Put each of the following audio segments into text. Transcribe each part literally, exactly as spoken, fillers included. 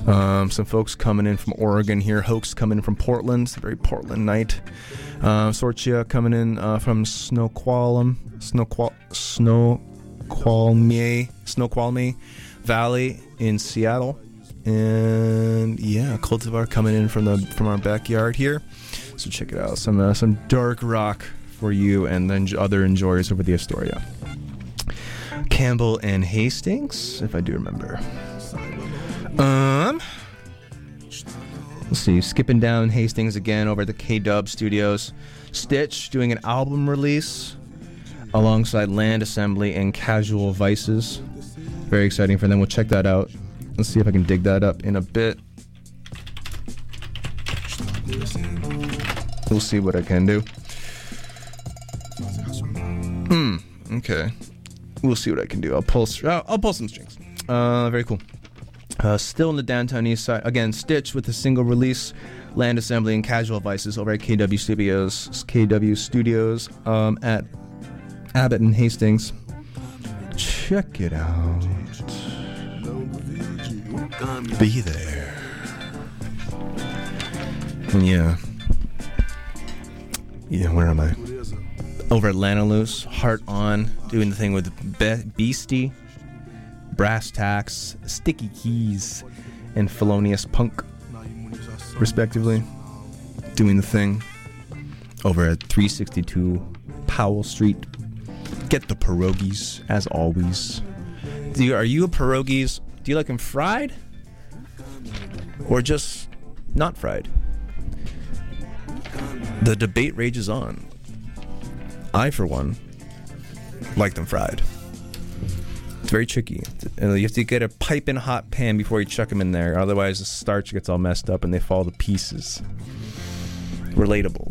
Um, some folks coming in from Oregon here. Hoax coming in from Portland. It's a very Portland night. Uh, Sorcia coming in uh, from Snoqualmie, Snoqual, Snoqualmie, Snoqualmie Valley in Seattle. And yeah, Cultivar coming in from the from our backyard here. So check it out. Some uh, some dark rock for you and then other enjoyers over the Astoria. Campbell and Hastings, if I do remember. Um, let's see. Skipping down Hastings again over at the K-Dub Studios. Stitch doing an album release alongside Land Assembly and Casual Vices. Very exciting for them. We'll check that out. Let's see if I can dig that up in a bit. We'll see what I can do. Hmm. Okay. We'll see what I can do. I'll pull. I'll, I'll pull some strings. Uh, very cool. Uh, still in the downtown east side. Again, Stitch with a single release. Land Assembly and Casual Vices over at K W Studios. K W Studios um, at Abbott and Hastings. Check it out. Be there. And yeah. Yeah, where am I? Over at Lanaloose, Heart On, doing the thing with Be- Beastie, Brass Tacks, Sticky Keys, and Felonious Punk, respectively. Doing the thing over at three sixty-two Powell Street. Get the pierogies, as always. Do you, are you a pierogies? Do you like them fried? Or just not fried? The debate rages on. I, for one, like them fried. It's very tricky. You have to get a piping hot pan before you chuck them in there. Otherwise, the starch gets all messed up and they fall to pieces. Relatable.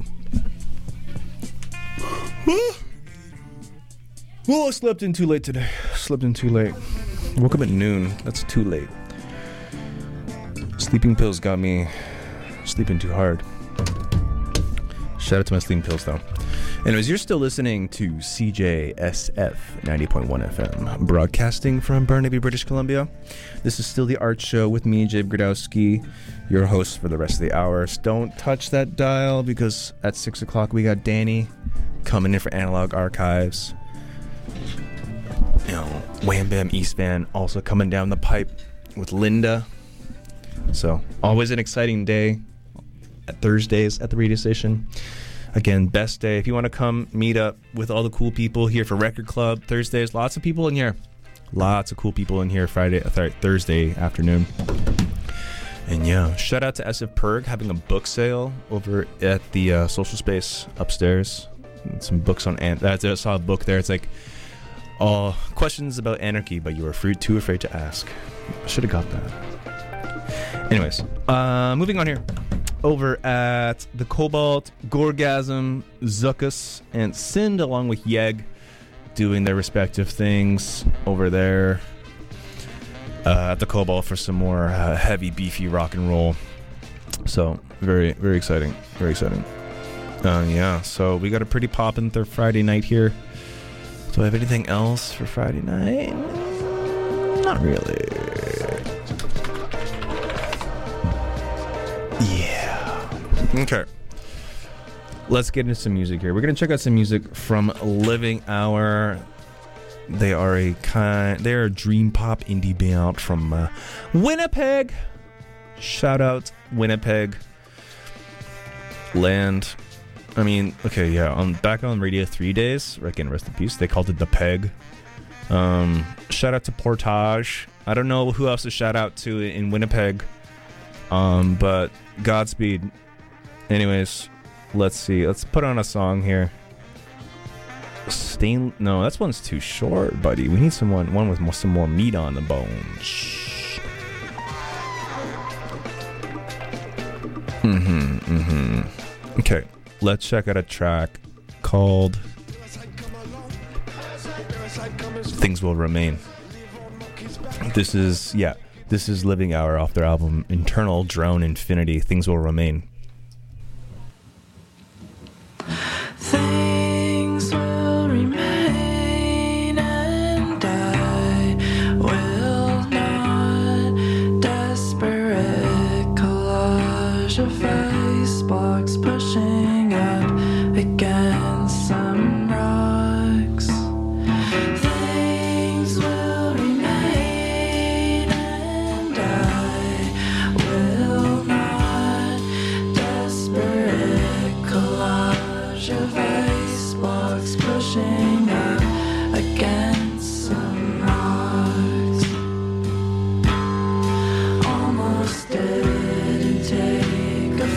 Well, I slept in too late today. Slept in too late. Woke up at noon. That's too late. Sleeping pills got me sleeping too hard. Shout out to my sleeping pills, though. Anyways, you're still listening to C J S F ninety point one F M, broadcasting from Burnaby, British Columbia. This is still the Art Show with me, Jabe Gradowski, your host for the rest of the hours. Don't touch that dial because at six o'clock we got Danny coming in for Analog Archives. You know, Wham Bam East Van also coming down the pipe with Linda. So, always an exciting day at Thursdays at the radio station. Again, best day. If you want to come meet up with all the cool people here for Record Club Thursdays, lots of people in here. Lots of cool people in here Friday, sorry, Thursday afternoon. And yeah, shout out to S F Perg having a book sale over at the uh, social space upstairs. And some books on an- I saw a book there. It's like all questions about anarchy, but you were free, too afraid to ask. I should have got that. Anyways, uh, moving on here. Over at the Cobalt, Gorgasm, Zuckus, and Sind, along with Yeg, doing their respective things over there uh, at the Cobalt for some more uh, heavy, beefy rock and roll. So, very, very exciting. Very exciting. Uh, yeah, so we got a pretty poppin' th- Friday night here. Do I have anything else for Friday night? Not really. Yeah. Okay. Let's get into some music here. We're going to check out some music from Living Hour. They are a kind they are a dream pop indie band from uh, Winnipeg. Shout out Winnipeg. Land. I mean, okay, yeah, on back on Radio three days, again, rest in peace, they called it the Peg. Um, shout out to Portage. I don't know who else to shout out to in Winnipeg. Um, but Godspeed. Anyways, let's see. Let's put on a song here. Stain. No, that one's too short, buddy. We need someone one with more, some more meat on the bones. Mm-hmm. Mm-hmm. Okay. Let's check out a track called Things Will Remain. This is yeah. This is Living Hour off their album Internal Drone Infinity. Things Will Remain. Things will remain and I will not desperately collage of ice blocks pushing up against some rocks. Things will remain, and I will not. Desperate collage of ice blocks pushing up against some rocks. Almost dead and take a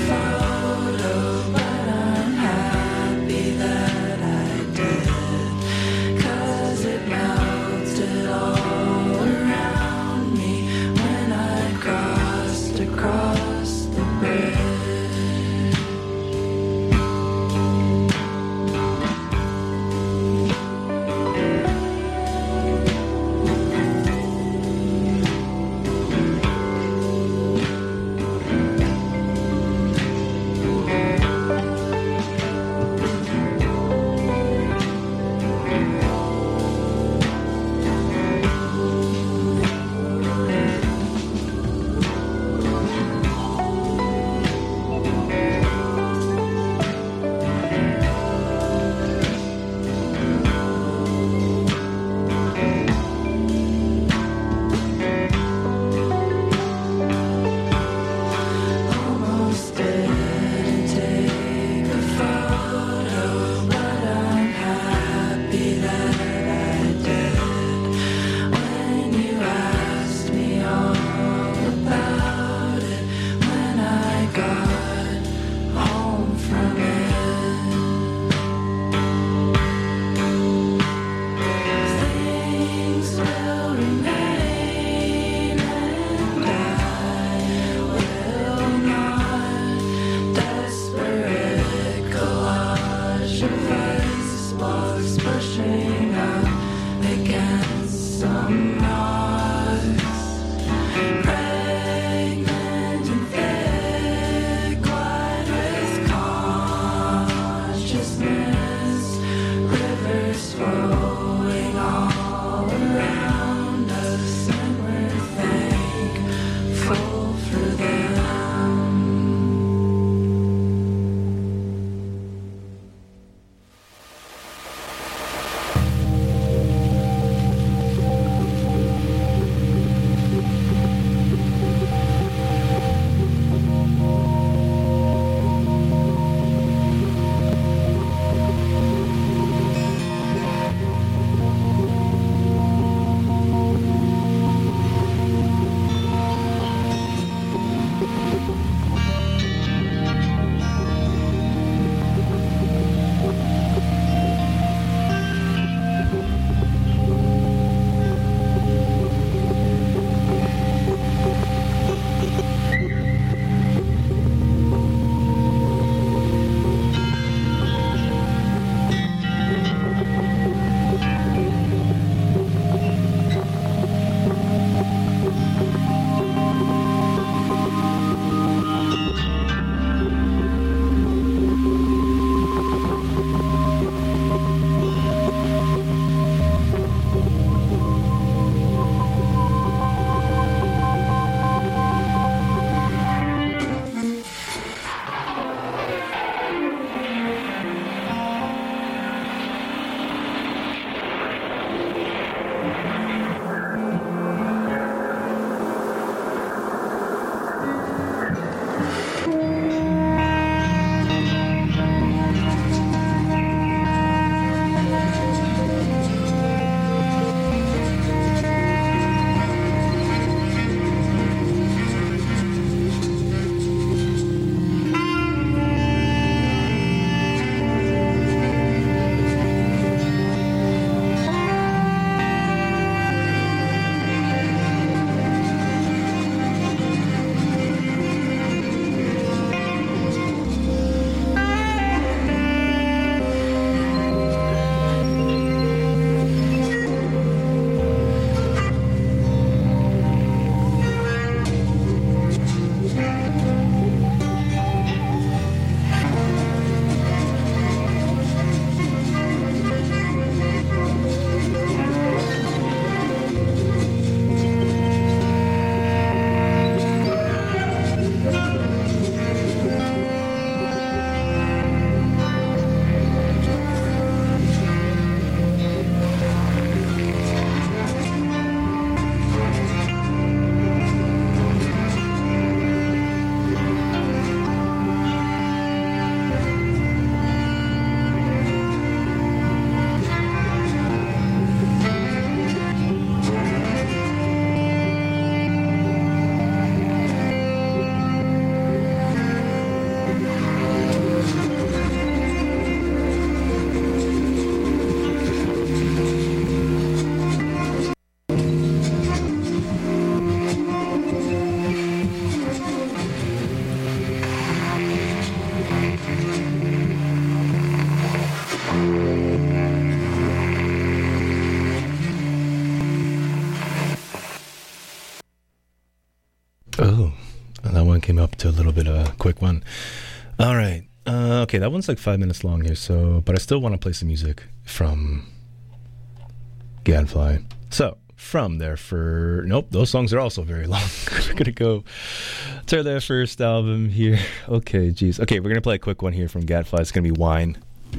Whoa. That one came up to a little bit of a quick one. All right. Uh, okay, that one's like five minutes long here, so but I still want to play some music from Gadfly. So, from their for nope, those songs are also very long. We're gonna go to their first album here. Okay, geez. Okay, we're gonna play a quick one here from Gadfly. It's gonna be Wine.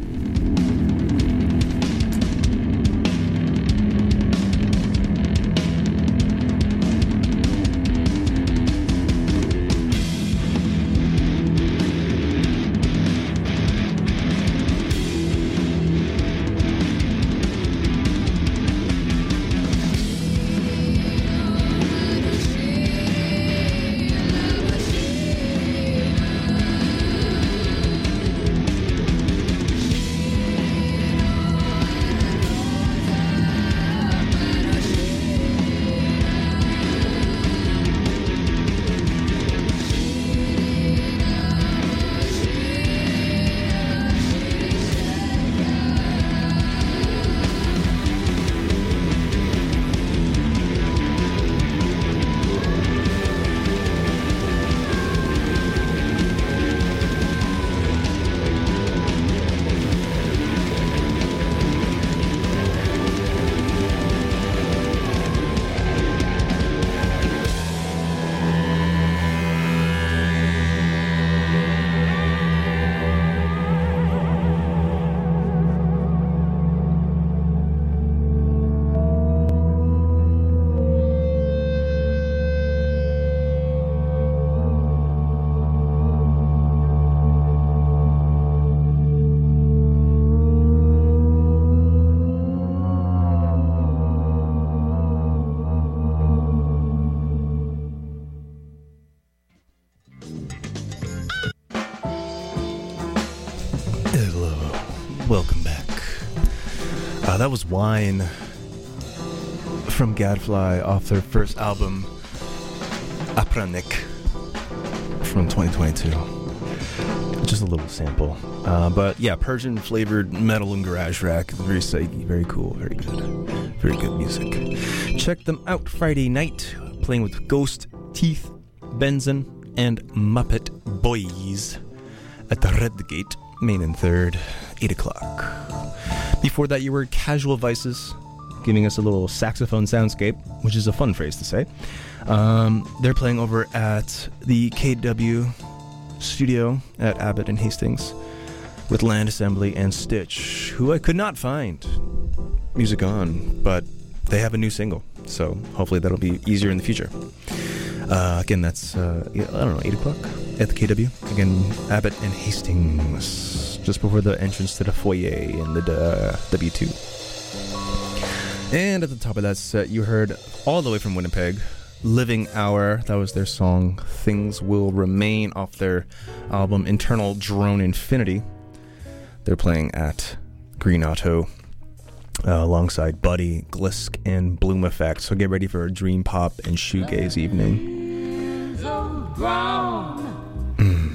Welcome back. Uh, that was Wine from Gadfly off their first album, Apranik, from twenty twenty-two. Just a little sample. Uh, but yeah, Persian flavored metal and garage rock. Very psyche, very cool, very good. Very good music. Check them out Friday night, playing with Ghost, Teeth, Benzin, and Muppet Boys at the Red Gate, Main and Third, eight o'clock. Before that, you were Casual Vices, giving us a little saxophone soundscape, which is a fun phrase to say. Um, they're playing over at the K W studio at Abbott and Hastings with Land Assembly and Stitch, who I could not find music on, but they have a new single, so hopefully that'll be easier in the future. Uh, again, that's, uh, I don't know, eight o'clock at the K W. Again, Abbott and Hastings, just before the entrance to the foyer in the uh, W two. And at the top of that set, you heard all the way from Winnipeg, Living Hour. That was their song, Things Will Remain, off their album, Internal Drone Infinity. They're playing at Green Auto, uh, alongside Buddy, Glisk, and Bloom Effect. So get ready for a dream pop and shoegaze evening. Mm.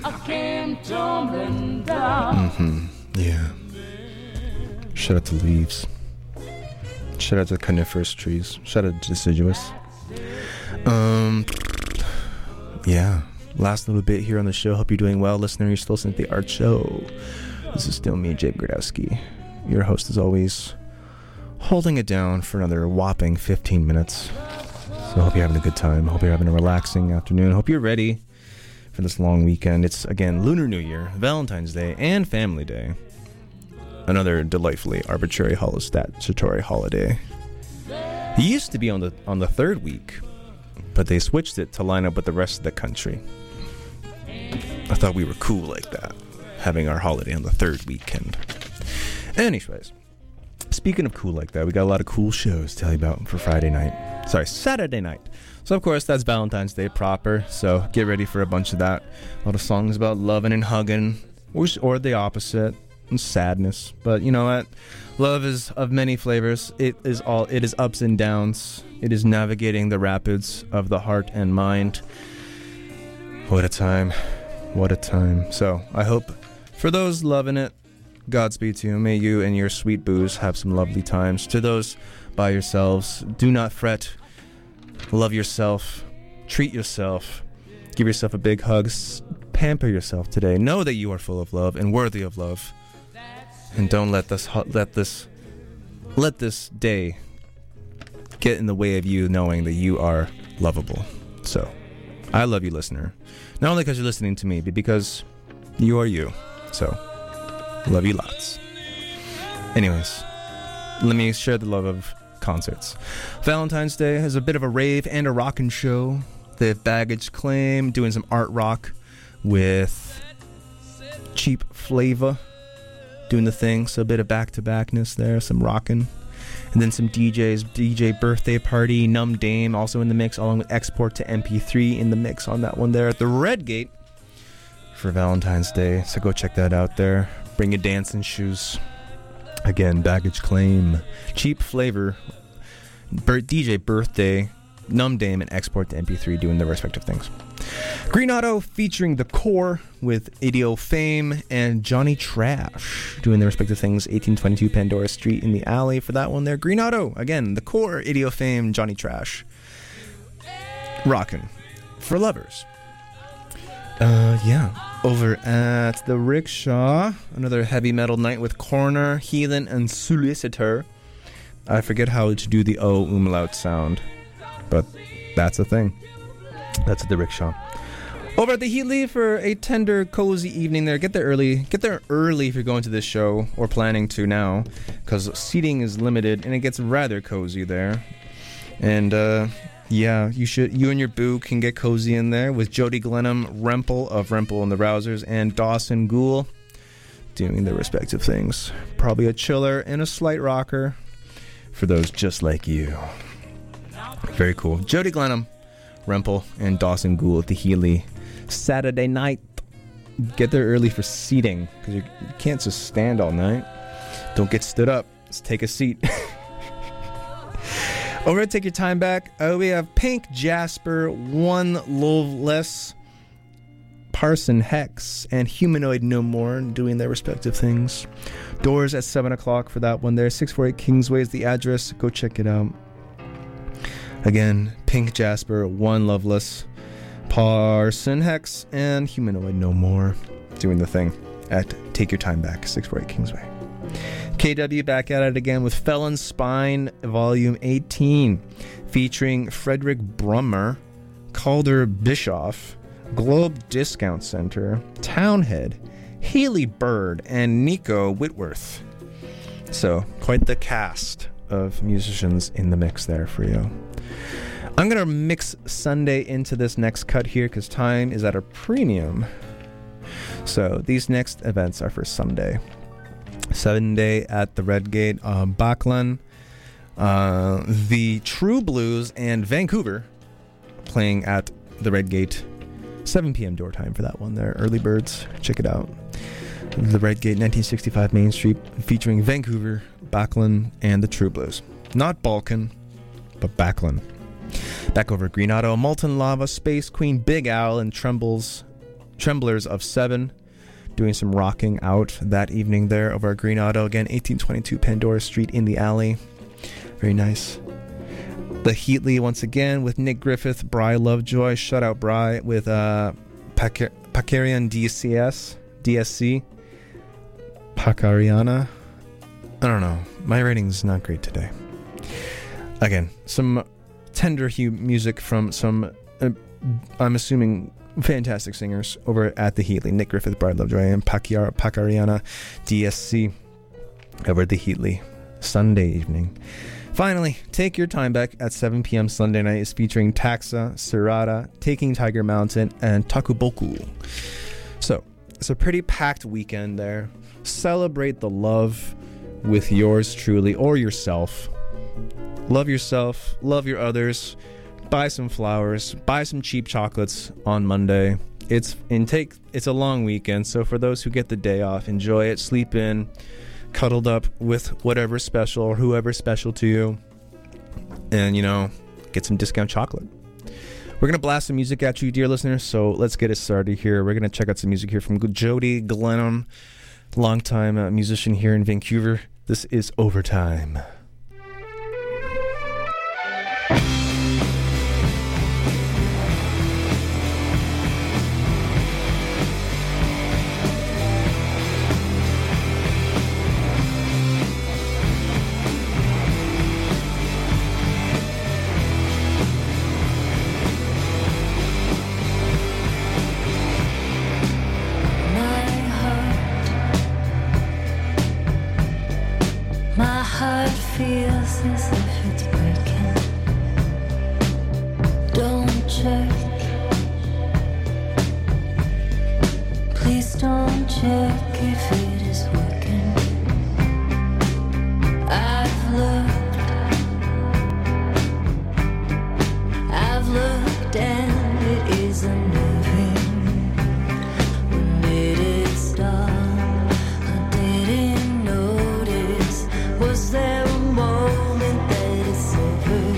Mm-hmm. Yeah. Shout out to Leaves. Shout out to coniferous trees. Shout out to deciduous. Um. Yeah. Last little bit here on the show. Hope you're doing well, listener. You're still listening to the Art Show. This is still me, Jake Gradowski, your host as always, holding it down for another whopping fifteen minutes. So I hope you're having a good time. Hope you're having a relaxing afternoon. Hope you're ready for this long weekend. It's, again, Lunar New Year, Valentine's Day, and Family Day. Another delightfully arbitrary statutory holiday. It used to be on the on the third week, but they switched it to line up with the rest of the country. I thought we were cool like that, having our holiday on the third weekend. Anyways, speaking of cool like that, we got a lot of cool shows to tell you about for Friday night. Sorry, Saturday night. So, of course, that's Valentine's Day proper, so get ready for a bunch of that. A lot of songs about loving and hugging, or, or the opposite, and sadness. But you know what? Love is of many flavors. It is all. It is ups and downs. It is navigating the rapids of the heart and mind. What a time. What a time. So, I hope for those loving it, Godspeed to you. May you and your sweet booze have some lovely times. To those by yourselves, do not fret. Love yourself. Treat yourself. Give yourself a big hug. S- pamper yourself today. Know that you are full of love and worthy of love. And don't let this hu- let this let this day get in the way of you knowing that you are lovable. So, I love you, listener. Not only because you're listening to me, but because you are you. So, love you lots. Anyways, let me share the love of concerts. Valentine's Day is a bit of a rave and a rockin' show. They have Baggage Claim doing some art rock with Cheap Flavor doing the thing. So a bit of back-to-backness there, some rockin'. And then some D Js, D J Birthday Party, Numb Dame also in the mix, along with Export to M P three in the mix on that one there at the Red Gate for Valentine's Day. So go check that out there. Bring your dancing shoes. Again, Baggage Claim, Cheap Flavor, D J Birthday, Numb Dame, and Export to M P three doing their respective things. Green Auto featuring The Core with Idio Fame and Johnny Trash doing their respective things. eighteen twenty-two Pandora Street in the Alley for that one there. Green Auto, again, The Core, Idio Fame, Johnny Trash. Rockin' for lovers. Uh, yeah. Over at the Rickshaw, another heavy metal night with Corner, Heathen, and Solicitor. I forget how to do the O umlaut sound, but that's a thing. That's at the Rickshaw. Over at the Heatley for a tender, cozy evening there. Get there early. Get there early if you're going to this show, or planning to now, because seating is limited, and it gets rather cozy there. And, uh... yeah, you should. You and your boo can get cozy in there with Jody Glenham, Rempel of Rempel and the Rousers, and Dawson Ghoul doing their respective things. Probably a chiller and a slight rocker for those just like you. Very cool. Jody Glenham, Rempel, and Dawson Ghoul at the Healy Saturday night. Get there early for seating because you can't just stand all night. Don't get stood up. Just take a seat. Over at Take Your Time Back, uh, we have Pink, Jasper, One Loveless, Parson Hex, and Humanoid No More doing their respective things. Doors at seven o'clock for that one there. six forty-eight Kingsway is the address. Go check it out. Again, Pink, Jasper, One Loveless, Parson Hex, and Humanoid No More doing the thing at Take Your Time Back, six forty-eight Kingsway. K W back at it again with Felon Spine Volume eighteen, featuring Frederick Brummer, Calder Bischoff, Globe Discount Center, Townhead, Haley Bird, and Nico Whitworth. So, quite the cast of musicians in the mix there for you. I'm going to mix Sunday into this next cut here because time is at a premium. So, these next events are for Sunday. Sunday at the Red Gate, uh, Bachlan, uh, the True Blues, and Vancouver playing at the Red Gate. seven p.m. door time for that one there. Early birds, check it out. The Red Gate, nineteen sixty-five Main Street, featuring Vancouver, Bachlan, and the True Blues. Not Balkan, but Bachlan. Back over at Green Auto, Molten Lava, Space Queen, Big Owl, and Trembles, Tremblers of Seven. Doing some rocking out that evening there over at Green Auto. Again, eighteen twenty-two Pandora Street in the Alley. Very nice. The Heatley once again with Nick Griffith, Bry Lovejoy. Shout out Bry with uh, Pac- Pacarian D C S, D S C. Pacariana. I don't know. My rating's not great today. Again, some tender hue music from some, uh, I'm assuming, fantastic singers over at the Heatley. Nick Griffith, Brad Lovejoy, and Pacquiar- Pacariana D S C over at the Heatley. Sunday evening. Finally, Take Your Time Back at seven p.m. Sunday night is featuring Taxa, Serata, Taking Tiger Mountain, and Takuboku. So, it's a pretty packed weekend there. Celebrate the love with yours truly or yourself. Love yourself, love your others. Buy some flowers, buy some cheap chocolates on Monday. It's in take it's a long weekend, so for those who get the day off, enjoy it, sleep in, cuddled up with whatever's special or whoever's special to you. And, you know, get some discount chocolate. We're going to blast some music at you, dear listeners, so let's get it started here. We're going to check out some music here from Jody Glenham, longtime uh, musician here in Vancouver. This is Overtime. as if it's breaking. Don't check. Please don't check if it is working. I've looked, I've looked and it isn't moving. When did it stop? I didn't notice. Was there a moment that it sobered?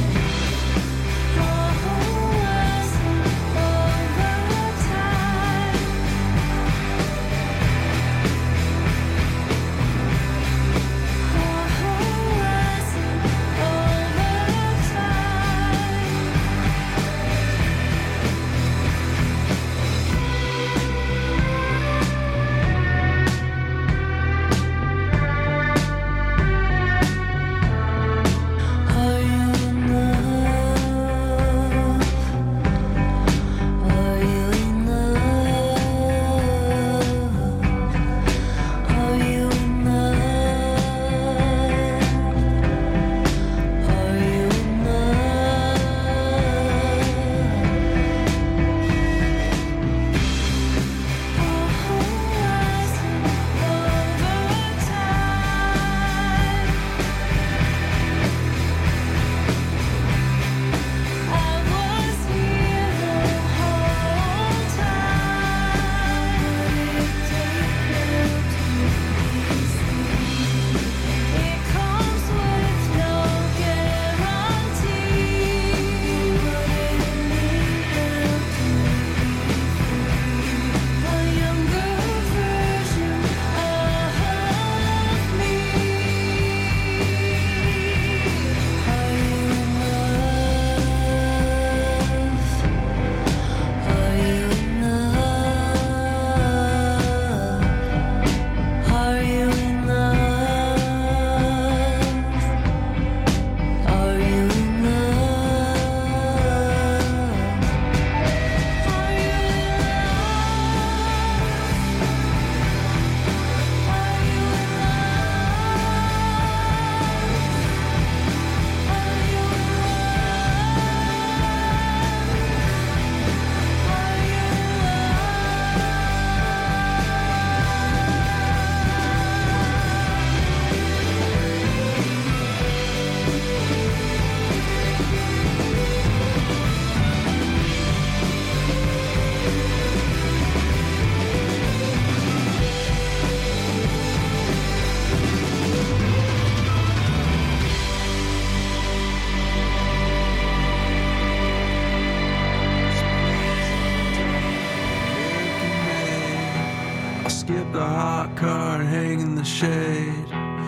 Skip the hot car and hang in the shade.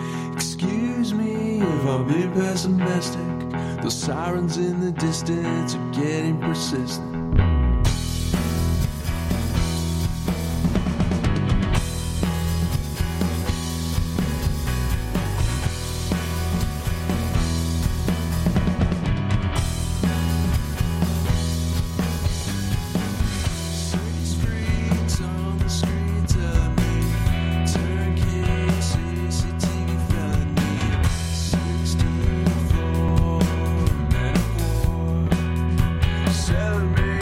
Excuse me if I've been pessimistic. Those sirens in the distance are getting persistent. Celebrate.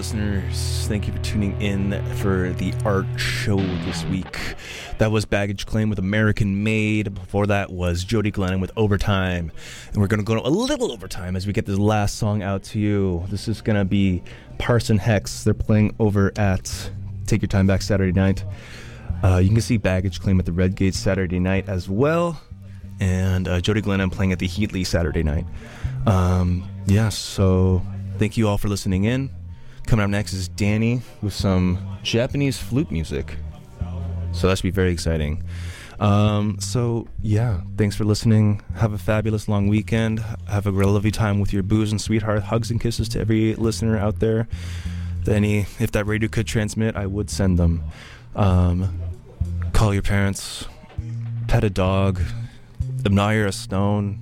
listeners. Thank you for tuning in for the art show this week. That was Baggage Claim with American Made. Before that was Jody Glennon with Overtime. And we're going to go a little overtime as we get this last song out to you. This is going to be Parson Hex. They're playing over at Take Your Time Back Saturday night. Uh, you can see Baggage Claim at the Red Gate Saturday night as well. And uh, Jody Glennon playing at the Heatley Saturday night. Um, yeah, so thank you all for listening in. Coming up next is Danny with some Japanese flute music. So that should be very exciting. Um, so, yeah, thanks for listening. Have a fabulous long weekend. Have a real lovely time with your booze and sweetheart. Hugs and kisses to every listener out there. Any, if that radio could transmit, I would send them. Um, call your parents. Pet a dog. Admire a stone.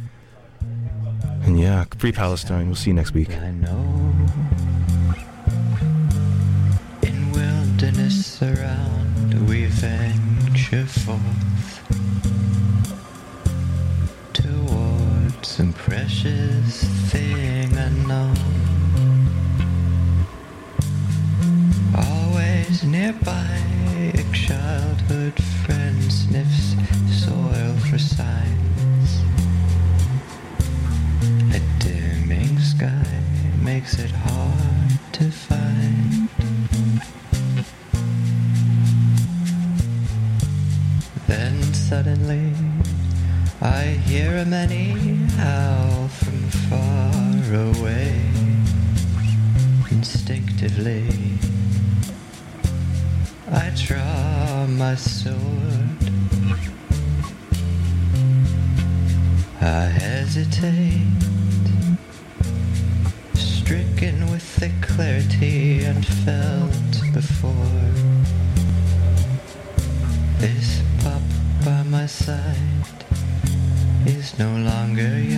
And yeah, free Palestine. We'll see you next week. I know in wilderness around we venture forth towards some precious thing unknown. Always nearby, a childhood friend sniffs soil for signs. A dimming sky makes it hard to find. Then suddenly I hear a many howl from far away. Instinctively I draw my sword. I hesitate, stricken with the clarity unfelt before. This pup by my side is no longer young.